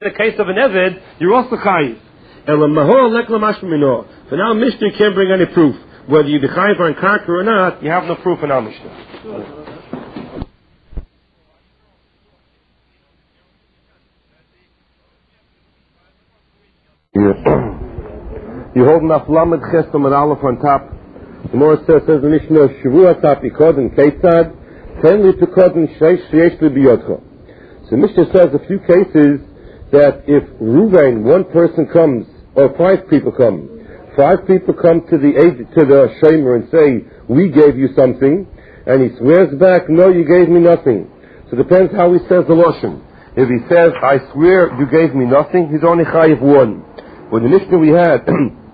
the case of an Eved, you're also chayiv. For now, Mishnah can't bring any proof. Whether you be chayiv on karka or not, you have no proof in our Mishnah. You hold Naf Lamed Chesed with Aleph on top. The Gemara says the Mishnah Shavua Tap Yikodin Ketzad Ten Li Pekodin Sheyesh Li Biyodcha. So Mishnah says a few cases that if Ruvain, one person comes, or 5 people come, 5 people come to the Shomer and say, we gave you something, and he swears back, no, you gave me nothing. So it depends how he says the Lashon. If he says, I swear you gave me nothing, he's only chayiv 1. With the Mishnah we had,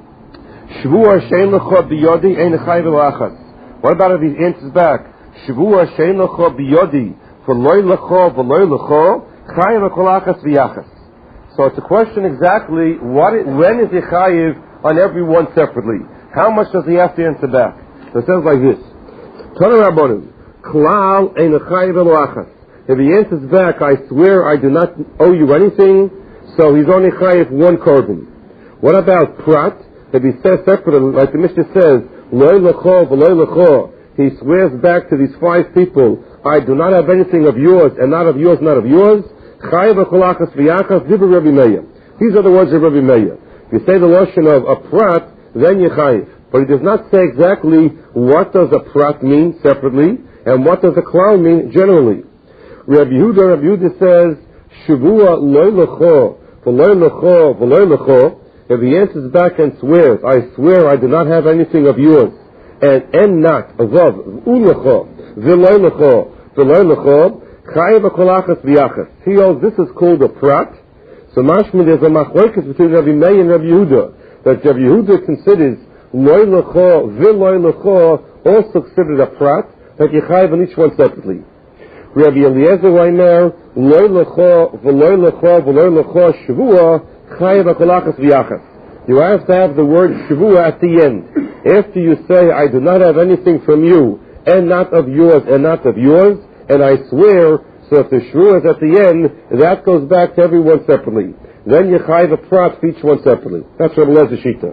Shavua shein lecha biyodi ein chayiv l'achas. What about if he answers back, Shavua shein lecha biyodi v'loy lecha v'loy lecha chayiv l'kol achas v'yachas. So it's a question exactly when is he chayiv on everyone separately? How much does he have to answer back? So it says like this: Tana Rabbanim, Klal ein chayiv l'achas. If he answers back, I swear I do not owe you anything, so he's only chayiv 1 korban. What about prat? If he says separately, like the Mishnah says, loy lecho v'loy lecho, he swears back to these 5 people, I do not have anything of yours, and not of yours, not of yours. Chayiv v'kolachas v'yachas dibur Rabbi Meir. These are the words of Rabbi Meir. If you say the lashon of a prat, then you chayiv. But he does not say exactly what does a prat mean separately, and what does a klal mean generally. Rabbi Yehuda says, Shavua loy lecho v'loy lecho v'loy lecho. If he answers back and swears, I swear I do not have anything of yours, and not, avav, ulecho, v'loy lecho, v'loy lecho, chayiv v'kolachas v'yachas. He holds this is called a prat. So mashma, there's a machlokes between Rabbi Meir and Rabbi Yehuda, that Rabbi Yehuda considers loy lecho, v'loy lecho, also considered a prat, that you chayiv on each one separately. Rabbi Eliezer Reimer, loy lecho, v'loy lecho, v'loy lecho, shavua, chayiv v'kolachas v'yachas. You have to have the word shavua at the end. After you say, I do not have anything from you, and not of yours, and not of yours, and I swear, so if the shavua is at the end, that goes back to everyone separately. Then you chayiv a prat for each one separately. That's Rabbi Eliezer Shita.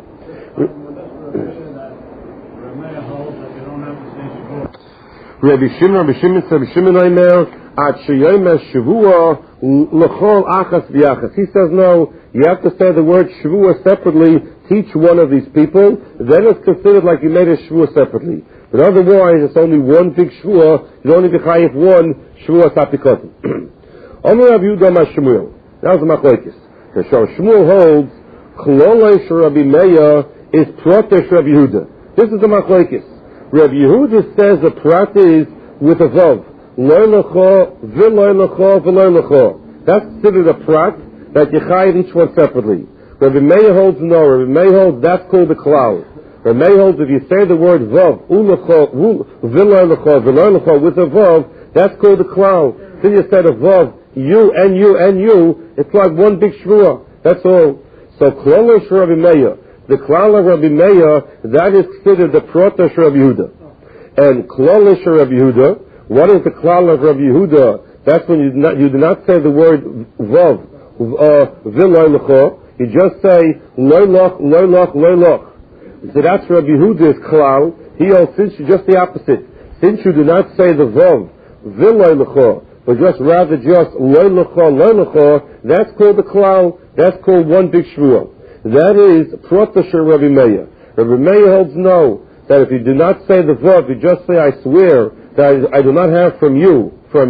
Rabbi Shimon Omer, At sheyomer shavua l'chol achas v'yachas. He says no, you have to say the word shavua separately to each one of these people, then it's considered like you made a shavua separately. But otherwise, it's only one big shavua, you only be chayiv 1 shavua tapikotim. Omer Rav Yehuda ma Shmuel. That's the machlokes. So Shmuel holds, Klolei Rabbi Meir is protesh Rabbi Yehuda. This is the machlokes. Rabbi Yehuda says the prat is with a vav. Loy lecho, v'loy lecho, v'loy lecho. That's considered a prat that you chayiv each one separately. Rabbi Meir holds no. Rabbi Meir holds that's called the klal. Rabbi Meir holds if you say the word vav, ulecho, v'loy lecho, v'loy lecho with a vav, that's called the klal. Then you said a vav, you and you and you, it's like one big shvua. That's all. So klal Rabbi Meir. The klal of Rabbi Meir, that is considered the protesh Rabbi Yehuda. And klal Rabbi Yehuda, what is the klal of Rabbi Yehuda? That's when you do not say the word vav, v'loy lecho. You just say loy loch, loy loch, loy loch. So that's Rabbi Yehuda's klal. He holds since you just the opposite. Since you do not say the vav, v'loy lecho, but rather just loy lecho, that's called the klal. That's called one big shvua. That is protesh Rabbi Meir. Rabbi Meir holds no, that if you do not say the vav, you just say I swear that I do not have from you,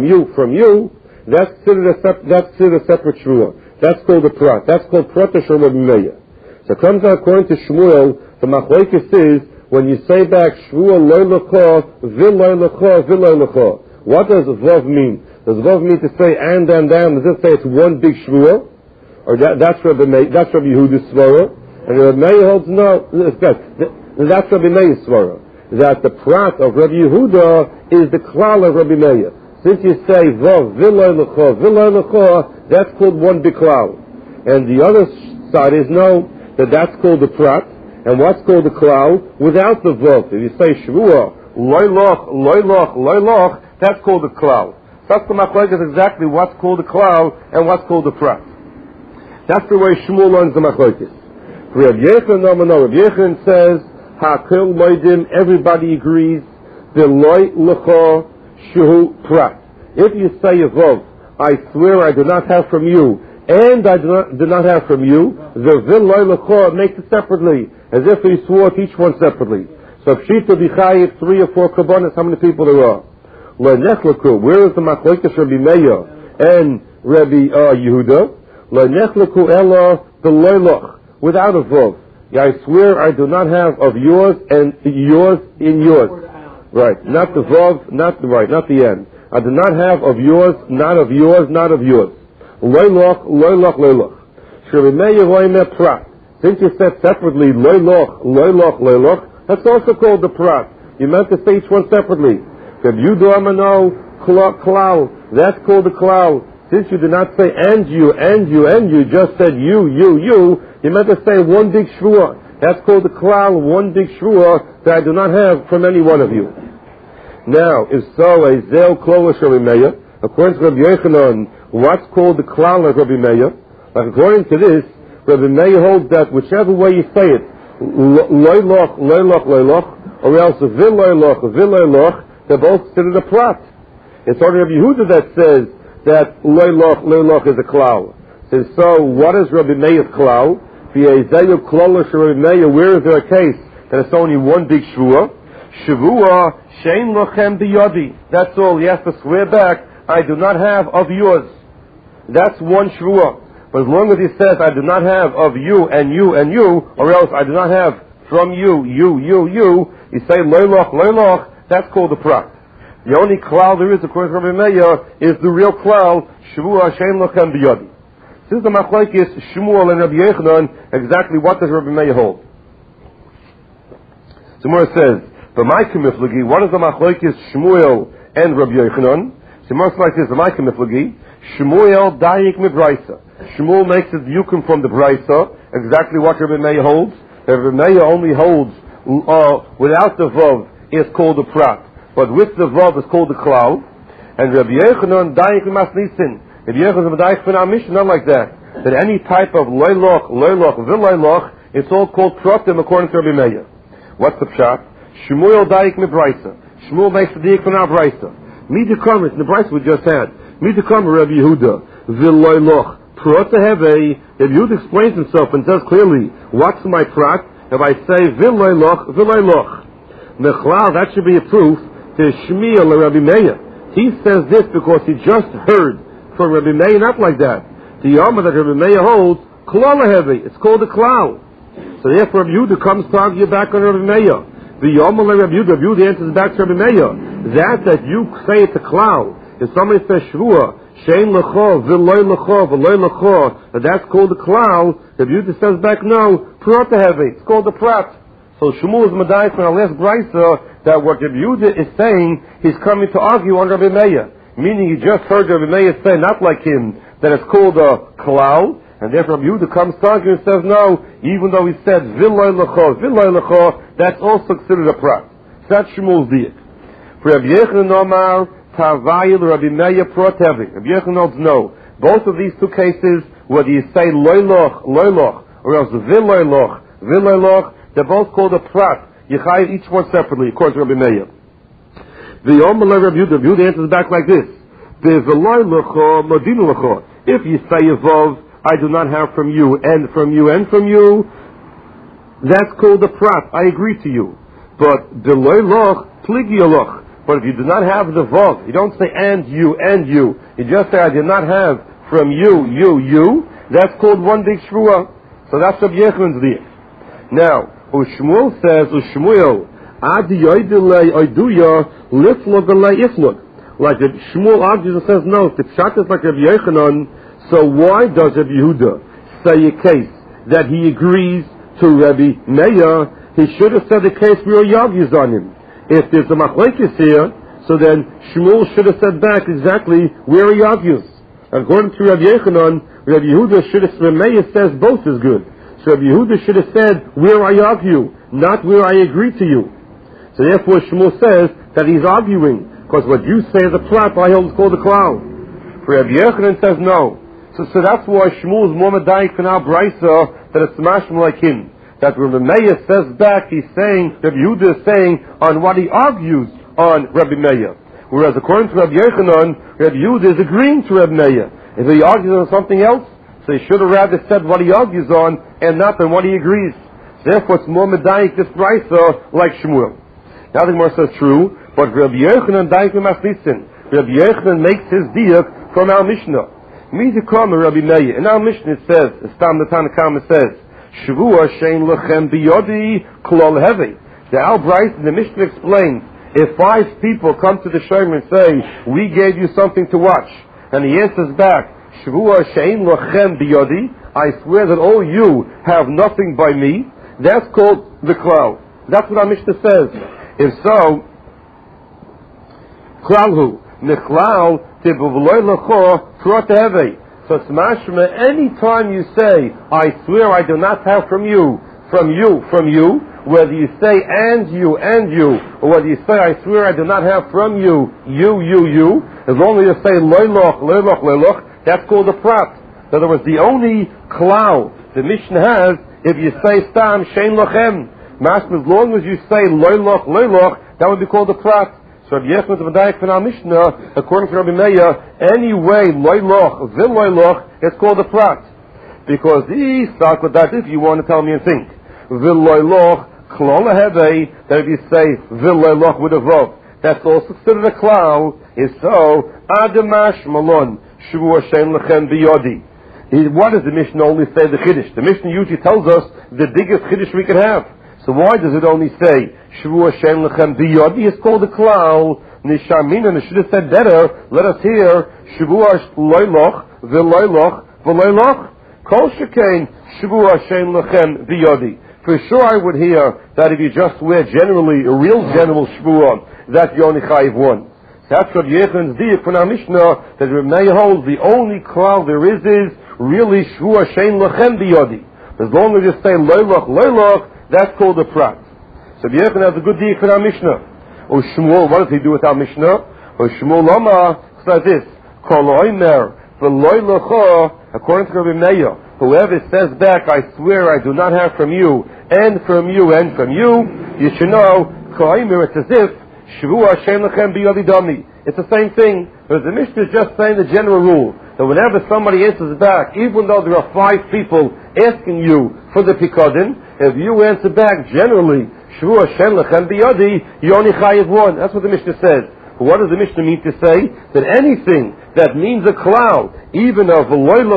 that's considered a separate shvua. That's called a prat. That's called protesh Rabbi Meir. So it comes out according to Shmuel, the machlokes is, when you say back shvua loy lecho, v'loy lecho, v'loy lecho. What does vav mean? Does vav mean to say and? Does it say it's one big shvua? Or that's Rabbi Yehuda's svara? And Rabbi Meir holds no, that's Rabbi Meir's svara. That the prat of Rabbi Yehuda is the klal of Rabbi Meir. Since you say vav, v'loy lecho, that's called one big klal. And the other side is no, that's called the prat. And what's called the klal? Without the vav. If you say shavua, loy loch, that's called the klal. That's the machlokes is exactly what's called the klal and what's called the prat. That's the way Shmuel learns the machlokes. Rabbi Yochanan says, Hakil Moedim, everybody agrees, the loy lecha shuhu prat. If you say a vov, I swear I do not have from you, and I do not have from you, the vil loy lecha makes it separately, as if he swore to each one separately. So Pshita B'chayiv, 3 or 4 kabbanas, how many people there are? Lo nechleku, where is the machlokes Rabbi Meir and Rabbi Yehuda? Lo nechleku ela the loy loch, without a vov. I swear I do not have of yours and yours in yours. Right, not the vav, not the end. I do not have of yours, not of yours, not of yours. Loy loch, loy loch, loy loch. Prat. Since you said separately, loy loch, loy loch, loy loch, that's also called the prat. You meant to say each one separately. You do amano klal. That's called the klal. Since you did not say and you, just said you meant to say one big shvua. That's called the klal, one big shvua that I do not have from any one of you. Now, if so, a zel klolish Rabbi Meir, according to Rabbi Yochanan, what's called the klal of Rabbi Meir? Like according to this, Rabbi Meir holds that whichever way you say it, loy loch, loy loch, loy loch, or else vil loy loch, they're both considered a prat. It's only Rabbi Yehuda that says that loy loch is a klal. Says, so what is Rabbi Meir's klal? Where is there a case that it's only one big shvua? Shvua shein lochem biyadi. That's all. He has to swear back, I do not have of yours. That's one shvua. But as long as he says, I do not have of you and you and you, or else I do not have from you, you say loy loch, that's called the prat. The only klal there is, according to Rabbi Meir, is the real klal, shvua shein lochem biyadi. Since the machlokes Shmuel and Rabbi Yochanan, exactly what does Rabbi Meir hold? So Gemara says, what is the machlokes Shmuel and Rabbi Yochanan? So Gemara like this, the Miflagi, Shmuel dayik mibraisa. Shmuel makes it yukim from the braisa, exactly what Rabbi Meir holds. Rabbi Meir only holds without the vav is called the prat, but with the vav is called the klal. And Rabbi Yochanan dayik masnisin. If you have a medayich from our mission, not like that. That any type of loy loch, vil loy loch, it's all called pratim according to Rabbi Meir. What's the pshat? Shmuel dayik mibraisa. Shmuel makes the dayik from our braisa. Midikamer, it's the braisa we just had. Midikamer Rabbi Yehuda, vil loy loch, prata heve. If Yehuda explains himself and says clearly, what's my prat? If I say vil loy loch, mechlal, that should be a proof to Shmuel or Rabbi Meir. He says this because he just heard from Rabbi Meir, not like that. The Yom that Rabbi Meir holds, klal heavy. It's called a klal. So therefore, Rabbi Yehuda comes to argue back on Rabbi Meir. The Yom Rabbi Yehuda answers back to Rabbi Meir. That you say it's a klal. If somebody says shvua, shein lecho, v'loy lecho, that's called a klal. Rabbi Yehuda says back, no, prata heavy. It's called a prat. So Shmuel is medayich from our last brisa that what Rabbi Yehuda is saying, he's coming to argue on Rabbi Meir. Meaning he just heard Rabbi Meir say, not like him, that it's called a klal, and therefore Rabbi Yehuda comes to argue and says, no, even though he said vil loy lecho, that's also considered a prat. So that's Shmuel's diak. For Rabbi Yochanan Omar, Tavayil Rabbi Meir prat heavy. Rabbi Yochanan holds no. Both of these two cases, whether you say loy loch, or else vil loy loch, they're both called a prat. You chayiv each one separately, according to Rabbi Meir. The Yom Rabbi Yehuda answers back like this. If you say Yavov, I do not have from you, and from you, that's called a prat. I agree to you. But the loy loch, pligi loch. But if you do not have the vav, you don't say and you. You just say I did not have from you. That's called one big shvua. So that's Rabbi Yochanan's diak. Now, Shmuel says, like the Shmuel argues and says, no, if the pshat is like Rabbi Yochanan, so why does Rabbi Yehuda say a case that he agrees to Rabbi Meir? He should have said a case where he argues on him. If there's a machlekes here, so then Shmuel should have said back exactly where he argues. According to Rabbi Yochanan, Rabbi Yehuda should have, Rabbi Meir says both is good. So Rabbi Yehuda should have said where I argue, not where I agree to you. So therefore Shmuel says that he's arguing, because what you say is a prat, I hold is called a klal. For Rabbi Yochanan says no. So that's why Shmuel is more medayik in our brisa that it's mashma like him. That Rabbi Meir says back, he's saying, Rabbi Yehuda is saying on what he argues on Rabbi Meir. Whereas according to Rabbi Yochanan, Rabbi Yehuda is agreeing to Rabbi Meir. If he argues on something else, so he should have rather said what he argues on and not on what he agrees. Therefore it's more medayik this brisa like Shmuel. Now the Gemara says true, but Rabbi Yochanan daik v'masnitzin. Rabbi Yochanan makes his diak from our Mishnah. Midikam Rabbi Meir. In our Mishnah it says, Stam the Tanakama says, Shavua shein lechem biyodi klol hevi. The Albright in the Mishnah explains, if 5 people come to the Shomer and say, we gave you something to watch, and he answers back, Shavua shein lechem biyodi, I swear that all you have nothing by me, that's called the klal. That's what our Mishnah says. If so, klalhu, nechlal tibuvloy lecho trot hevi. So it's mashma, any time you say, I swear I do not have from you, whether you say and you, or whether you say, I swear I do not have from you, as long as you say, loyloch, that's called a prat. In other words, the only klal the Mishnah has, if you say stam, shein lochem, mashma, as long as you say loyloch, that would be called a prat. So Rabbi Yechon is medayik from our Mishnah, according to Rabbi Meir, any way, loyloch, vil-loyloch, it's called a prat. Because he start with that if you want to tell me and think. Vil-loyloch, klol hevei, that if you say vil-loyloch with a vav, that's also considered a klal, is so, adamash malon, shavua shein lechem biyodi. What does the Mishnah only say the Chiddush? The Mishnah usually tells us the biggest Chiddush we could have. So why does it only say Shavua Shem Lechem Biyodi? It's called a klal. Nishamina, and it should have said better. Let us hear Shavua Loyloch V'Loyloch Kol Shekain Shavua Shem Lechem Biyodi. For sure, I would hear that if you just wear generally a real general Shavua, that you only chayiv one. That's what Yechan's diak from our Mishnah, that Rabbi Meir holds the only klal there is really Shavua Shem Lechem Biyodi. As long as you say Loyloch, that's called a prat. So Yechon has a good deal for our Mishnah. O Shmuel, what does he do with our Mishnah? O Shmuel Lama says this, Kol oimer v'loy lecho, according to Rabbi Meir, whoever says back, I swear I do not have from you, and from you, you should know, Kol oimer, it's as if, Shavua Shem Lechem Biyodi Dami. It's the same thing, but the Mishnah is just saying the general rule, that whenever somebody answers back, even though there are 5 people asking you for the Pikodin, if you answer back generally, Shavua Shem Lechem Biyodi, you only chayiv one. That's what the Mishnah says. But what does the Mishnah mean to say? That anything that means a klal, even of v'loy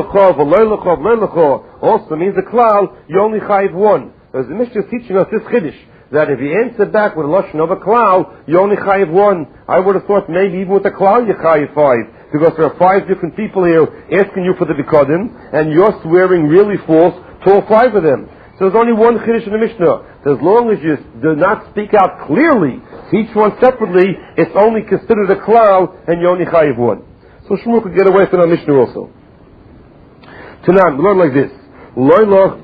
lecho, also means a klal, you only chayiv one. As the Mishnah is teaching us this chiddush, that if you answer back with a lashon of a klal, you only chayiv one. I would have thought maybe even with a klal you chayiv 5, because there are 5 different people here asking you for the bikodim, and you're swearing really false to all 5 of them. So there's only one chiddush in the Mishnah. So as long as you do not speak out clearly, each one separately, it's only considered a klal, and you only chayiv one. So Shmuel could get away from our Mishnah also. Tanan, we learn like this: loyloch,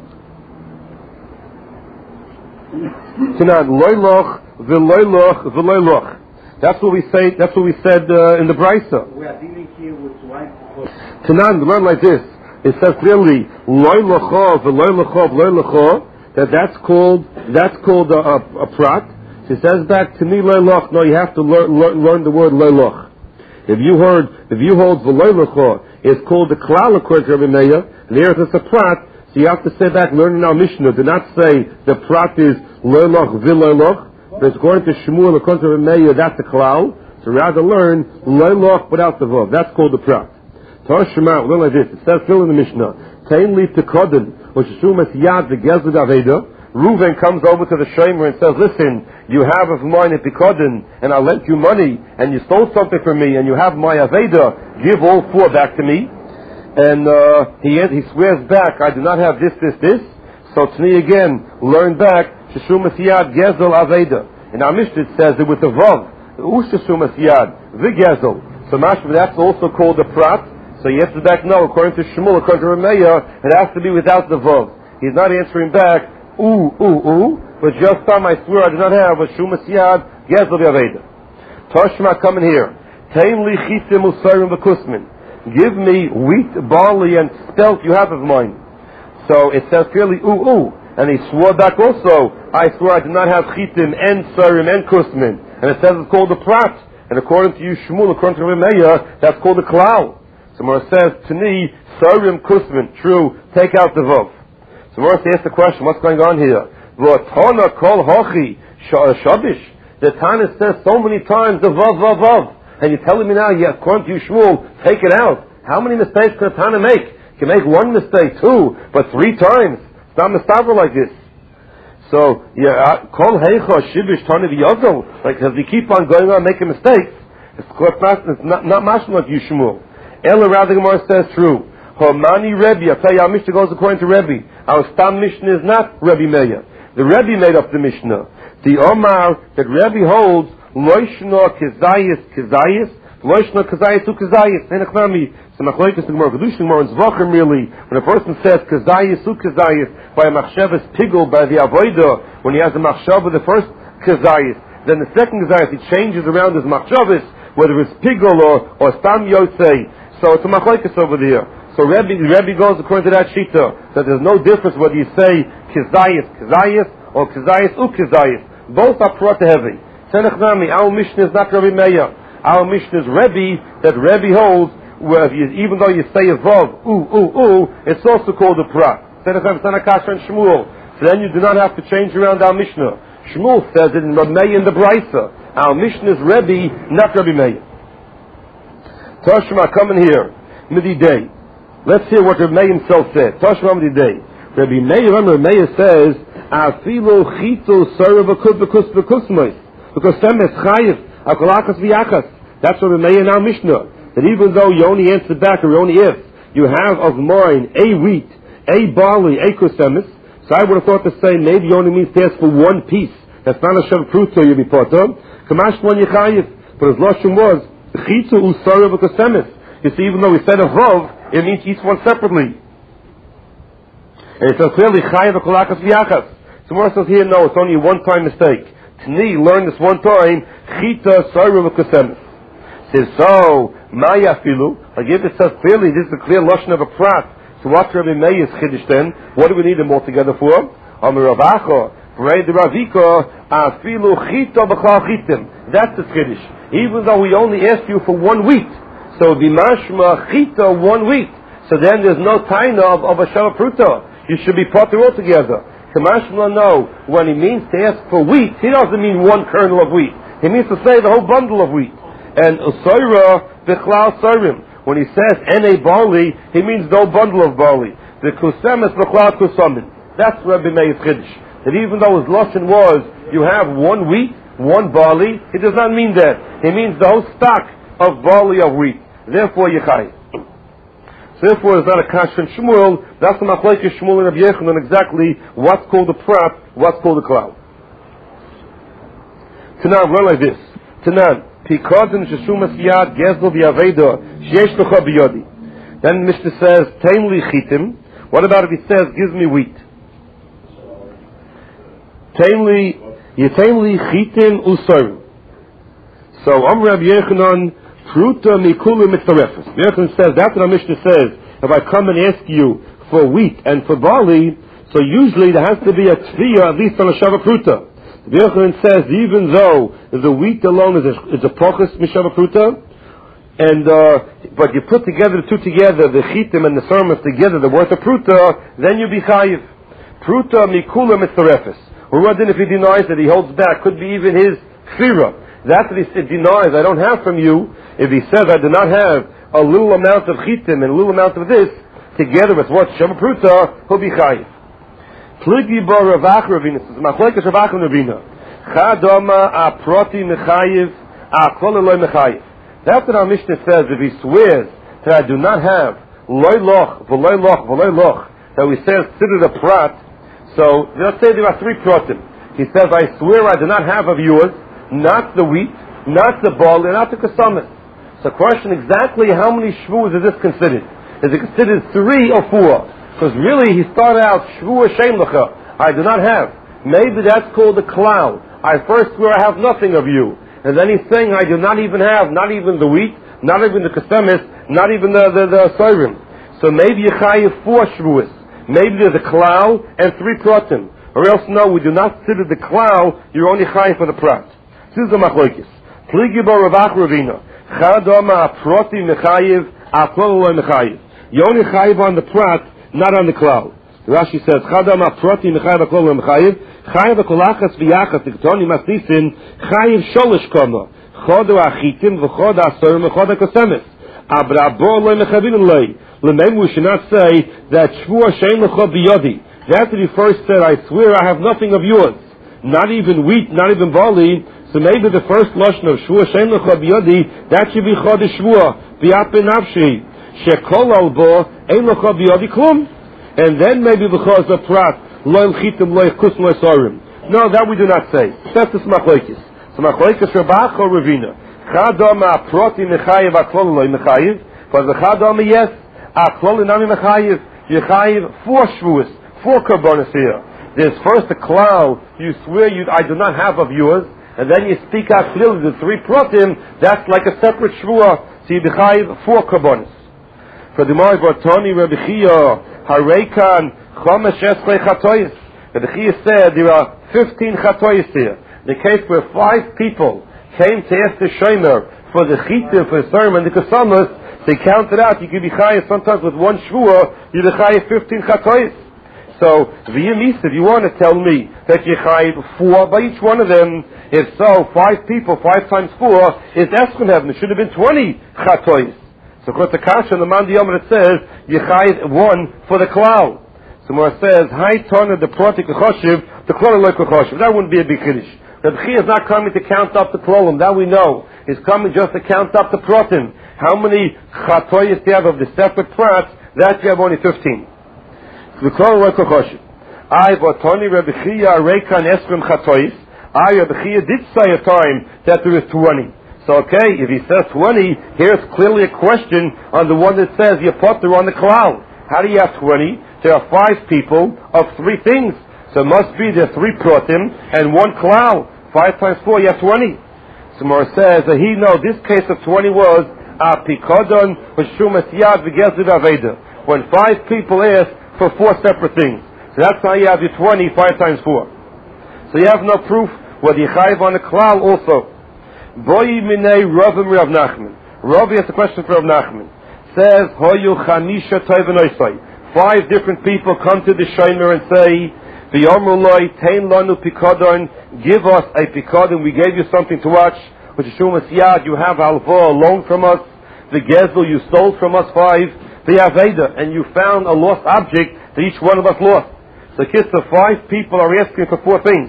v'loyloch. That's what we say. That's what we said in the Brisa. We are dealing here with wife. Tanan, we learn like this. It says clearly, v'loylocho, that's called a prat. She says back to me, loyloch. No, you have to learn the word loyloch. If you hold v'loylocho, it's called the klal according to Rabbi Meir. And here it's a prat. So you have to say back, learn in our Mishnah. Do not say the prat is loyloch v'loyloch. But according to Shmuel, according to Rabbi Meir, that's a klal. So rather learn loyloch without the vav. That's called the prat. Tashma, learn like this. It says still in the Mishnah. Tain li tekodin, which assumes yad v'gezud aveda. Reuven comes over to the Shomer and says, listen, you have of mine a Pikodin, and I lent you money, and you stole something from me, and you have my Aveda, give all 4 back to me. And he swears back, I do not have this. So Tni again, learn back, Sheshumas Yad Gezel Aveda. In our Mishnah it says it with the Vav, Usheshumas Yad, V'Gezel. So Mashma, that's also called the Prat. So he answers back, no, according to Shmuel, according to Rameya, it has to be without the Vav. He's not answering back, but just time I swear I do not have a Shumas Yad Gezel V'Aveda. Toshma coming here. Taim li chisim usayrim v'kusmin. give me wheat, barley, and spelt you have of mine. So it says clearly, and he swore back also, I swear I did not have chitim and sarim and kusmin. And it says it's called a prat. And according to you, Shmuel, according to Rabbi Meir, that's called a klal. So Mora says, to me, sarim kusmin, true, take out the vav. So Mora asks the question, what's going on here? V'atona kol hochi shabish. The Tana says so many times the vav. And you're telling me now, according to you, Shmuel, take it out. How many mistakes can a Tana make? Can make one mistake, two, but three times. It's not mistaver like this. So, kol heicha shibish tani v'yazol. Like, as we keep on going on making mistakes, it's not mashma like you, Shmuel. Ella rather Gemara says true. Homani Rebbe, I tell you, our Mishnah goes according to Rebbe. Our Stam Mishnah is not Rebbe Meir. The Rebbe made up the Mishnah. The Omar that Rebbe holds, Loishno Kezayis, Loishno Kezayis Ukazayis, Enechnami. So Machlokes the Gemara, Kedushin Gemara, and Zvachim really, when a person says Kezayis Ukazayis, by a Machshavas Pigel, by the Avodah, when he has a Machshavah, the first Kezayis, then the second Kezayis, he changes around his Machshavas, whether it's Pigel or Stam Yosei. So it's a Machlokes over there. So Rebbe goes according to that shita, that there's no difference whether you say Kezayis, or Kezayis Ukazayis. Both are prot heavy. Tenechnami, our Mishnah is not Rebbe Meir. Our Mishnah is Rebbe, that Rebbe holds, where even though you say a vav, it's also called a prat. Tenechnami, Tanakash and Shmuel. So then you do not have to change around our Mishnah. Shmuel says it in Rebbe Meir in the Brisa. Our Mishnah is Rebbe, not Rebbe Meir. Toshma, come in here. Midi day. Let's hear what Rebbe Meir himself said. Toshma Midi day. Rebbe Meir says, Afilu chito sarav bekusmois. Because semes chayiv akolakas v'yachas. That's what Rebbe Meir in our Mishnah. That even though you only answer back, or only if you have of mine a wheat, a barley, a kusemis, so I would have thought to say maybe you only means to ask for one piece. That's not a shav pruto you'll be part of. Kamash one yechayiv. But his lashon was chito usarav bekusemis. You see, even though we said a vav, it means each one separately. And it says clearly chayiv akolakas v'yachas. So Mora says here, no, it's only a one-time mistake. Tni, learn this one time, chita sarva v'kusemis. Says, so, maya filu, like if it says clearly, this is a clear lashon of a prat, so what Rebbe Meir is chiddush then? What do we need them all together for? Amar Ravacha, Vrei de Ravika, afilu chita b'chal chitim. That's the chiddush. Even though we only asked you for 1 wheat, so b'mashma chita 1 wheat, so then there's no taina of a shava pruta. You should be potter altogether. Kamashma, no. When he means to ask for wheat, he doesn't mean one kernel of wheat. He means to say the whole bundle of wheat. And usoira b'chlal sarim. When he says ene barley, he means no bundle of barley. The kusemes b'chlal kusamin. That's Rebbe Meir's chiddush. That even though his lashon was you have 1 wheat, 1 barley, he does not mean that. He means the whole stock of barley of wheat. Therefore, Yechai. So therefore, it's not a kash and Shmuel. That's the machlokes Shmuel and Rabbi Yochanan exactly what's called a prat, what's called a cloud. Tanan, run like this. Tanan, pikadin sheshumas yad gezel v'yaveda sheyesh lecha b'yodi. Then Mishnah says, Tein li chitim. What about if he says, gives me wheat? Tein li chitim usorim. So, Rabbi Yochanan, Fruta mikulu mitzarefes. The Yochanan says, that's what our Mishnah says. If I come and ask you for wheat and for barley, so usually there has to be a tviyah, at least on a shava pruta. The Yochanan says, even though the wheat alone is a pochus mishava pruta, and but you put together the two together, the chitim and the sermons together, the worth of pruta, then you be chayiv. Pruta mikulu mitzarefes. Or rather, if he denies that he holds back, could be even his kfira. That's what he denies, I don't have from you. If he says, I do not have a little amount of chitim and a little amount of this, together with what Shema Pruta, he'll be chayiv. Pligi bar Ravach Ravina, says, Machlokes Ravach and Ravina. Chadoma aproti mechayiv, akol eloi mechayiv. That's what our Mishnah says, if he swears that I do not have loy loch, v'loy loch, v'loy loch, that we say consider the prat, so let's say there are 3 pratim. He says, I swear I do not have of yours, not the wheat, not the barley, not the kasamis. So question, exactly how many shvuas is this considered? Is it considered 3 or 4? Because really he started out shvua shein lecha, I do not have. Maybe that's called a cloud. I first swear I have nothing of you. And then he's saying I do not even have, not even the wheat, not even the kasamis, not even the Asurim. So maybe you're chayiv 4 Shavuos. Maybe there's a klal and 3 pratim. Or else, no, we do not consider the klal, you're only chayiv for the prat. This is the machlokes. Pligi bo Ravach Ravina. Chadoma proti mechayiv, aklol lo mechayiv. You're only chayiv on the prat, not on the klal. Rashi says, Chadoma proti mechayiv, aklol lo mechayiv. Chayiv akolachas v'yachas, tiktoni masnisin, chayiv sholish koma. Chodo achitim, v'chod asorim, v'chod akosemes. Abrabo lo mechavin loi. Lemem, we should not say that shvua shein lecha biyodi. After he first said, I swear I have nothing of yours. Not even wheat, not even barley. So maybe the first lashon of shvua shein lecha biyodi, that should be chodesh shvua. B'yat benafshi. Shekol albo, ein lecha biyodi klum. And then maybe because of prat, lo chitim, lo kus, lo sorim. No, that we do not say. That's the machlokes. So machlokes Ravach or Ravina. Chadoma proti mechayiv, aklol lo mechayiv. For the chadoma, yes. Aklol inami mechayiv. You chayiv 4 shvuos, 4 karbonos here. There's first a klal, you swear I do not have of yours, and then you speak out clearly the 3 pratim, that's like a separate shvua, so you chayiv 4 karbonos. For the Gemara Bartoni, Rabbi Chia, Hareikan, Chomesh Esrei Chatois. Rabbi Chia said there are 15 chatois here. The case where 5 people came to ask the shomer for the chitim, for the sermon, the kasamas, they counted out, you could be chayiv sometimes with 1 shvua, you're chayiv 15 chatois. So, v'yemis, if you want to tell me that you're chayiv 4 by each one of them, if so, 5 people, 5 times 4, is Esron heaven. It should have been 20 chatois. So, of course, the kasha in the Mandi Yomer, it says, you're chayiv 1 for the klal. So, more it says, Hai Tana, the protik choshev, the klal like choshev. That wouldn't be a big kiddush. Rabbi Chia is not coming to count up the klolim, that we know. He's coming just to count up the protim. How many chatoyis do you have of the separate prats? That you have only 15. The klolim like choshev. I, Vatoni, Rabbi Chia, Reikan, Esrim chatoyis. Rabbi Chia did say a time that there is 20. So, okay, if he says 20, here's clearly a question on the one that says you put there on the klal. How do you have 20? There are 5 people of 3 things. So it must be there 3 protim and 1 klal. 5 times 4, you have 20. So Mor says that he knows this case of 20 was Apikodon V'Shumas Yad V'Gezid Aveda. When 5 people ask for 4 separate things. So that's how you have your 20, 5 times 4. So you have no proof whether you chayiv on the klal also. Boyi minei Ravim Rav Nachman. Ravi has a question for Rav Nachman. Says, Hoyu Chamisha Toivenoisai. 5 different people come to the shomer and say, V'yomruloi tein lanu pikodon, give us a pikodon, we gave you something to watch. Which is Shumas Yad, you have alva, a loan from us. The Gezel, you stole from us 5. The Aveda, and you found a lost object that each one of us lost. So kids, the 5 people are asking for 4 things.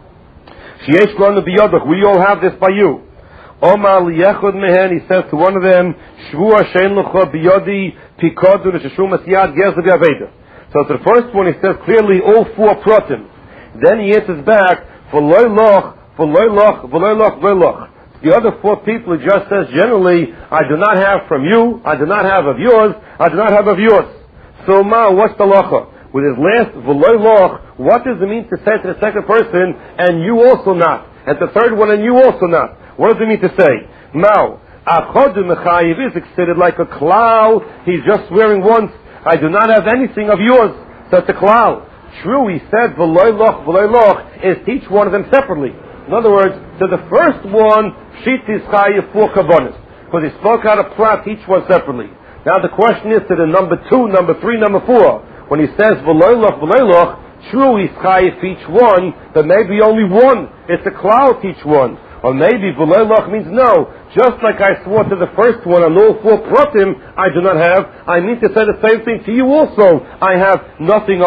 Sheyesh lanu biyodach, we all have this by you. Omar liyechud mehen, he says to one of them, Shvua shein lecha biyodi pikodun Shumas Yad Gezel v'Aveda. So to the first one, he says clearly all 4 pratim. Then he answers back, v'loy loch, v'loy loch, v'loy loch, v'loy loch. The other 4 people, he just says generally, I do not have from you, I do not have of yours, I do not have of yours. So ma, what's the locha? With his last v'loy loch, what does it mean to say to the second person, and you also not? And the third one, and you also not? What does it mean to say? Now, achodu mechayiv is considered like a klal, he's just swearing once, I do not have anything of yours. So it's a klal. True, he said, v'loy loch, is teach one of them separately. In other words, to the first one, shit is chayiv 4 karbonos. Because he spoke out a plat, each one separately. Now the question is to the number 2, number 3, number 4. When he says, v'loy loch, true, he's chayiv each one, but maybe only one. It's a klal each one. Or maybe v'loy loch means no. Just like I swore to the first one on all 4 pratim I do not have, I mean to say the same thing to you also. I have nothing